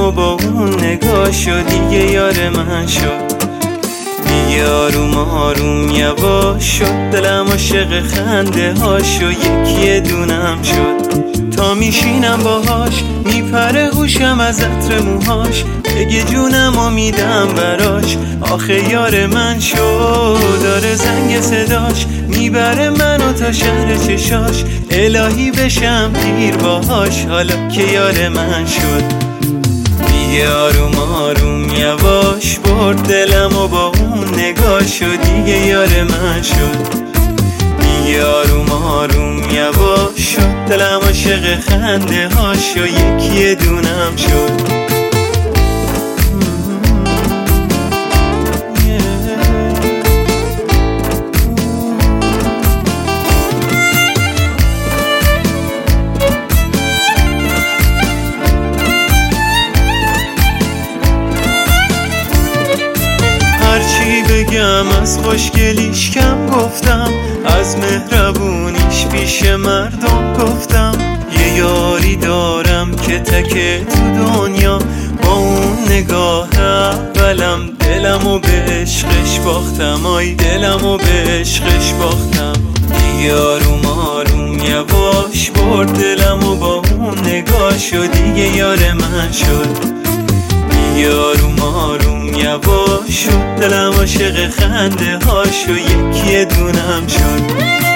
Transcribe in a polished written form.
و با اون نگاهشو دیگه یار من شد. دیگه آروم آروم یواش شد، دلم عاشق خنده هاشو یکی دونم شد. تا میشینم باهاش میپره هوشم از عطر موهاش، بگه جونم و میدم براش. آخه یار من شد، داره زنگ صداش میبره منو تا شهر چشاش. الهی بشم پیر باهاش حالا که یار من شد. دیگه آروم آروم یواش برد دلم و با اون نگاهشو دیگه یار من شد. دیگه آروم آروم یواش شد، دلم عاشق خنده هاشو یکی دونم شد. هرچی بگم از خوشگلیش کم گفتم، از مهربونیش پیش مردم گفتم. یه یاری دارم که تکه تو دنیا، با اون نگاه اولم دلمو به عشقش باختم. آی دلمو به عشقش باختم. دیگه آروم آروم یواش برد دلمو با اون نگاهشو دیگه یار من شد. دیگه آروم آروم یواش شد، دلم عاشق خنده هاشو یکی دونم شد.